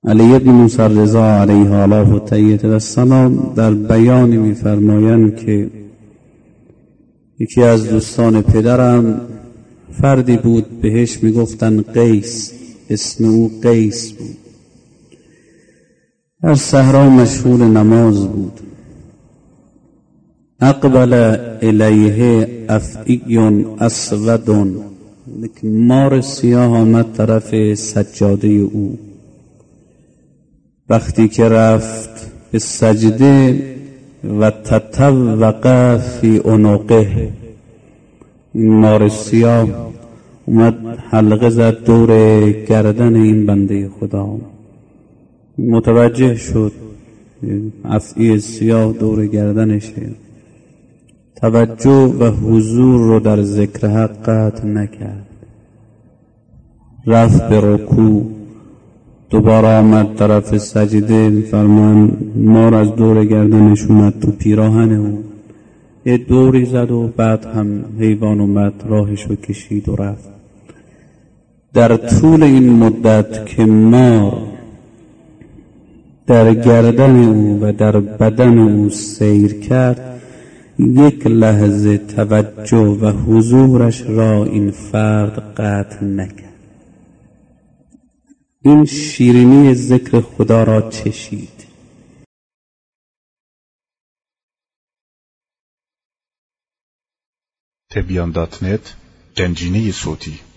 علی بن موسی رضا علیه آله و تیه السلام در بیانی می‌فرمایند که یکی از دوستان پدرم فردی بود بهش میگفتن قیس، اسم او قیس بود. در صحرا مشغول نماز بود. اقبل الیه افعی اسود، یک مار سیاه آمد طرف سجاده او. وقتی که رفت به سجده و تطوق فی عنقه، این مار سیاه اومد حلقه زد دور گردن این بنده خدا. متوجه شد افعی سیاه دور گردنشه، توجه و حضور رو در ذکر حق قطع نکرد. رفت به رکوع، دوباره آمد طرف سجده. می‌فرمان مار از دور گردنش اومد تو پیراهن اون، یه دوری زد و بعد هم حیوان اومد راهشو کشید و رفت. در طول این مدت که مار در گردن او و در بدن او سیر کرد، یک لحظه توجه و حضورش را این فرد قطع نکرد. این شیرینی ذکر خدا را چشید. تبیان.net گنجینه صوتی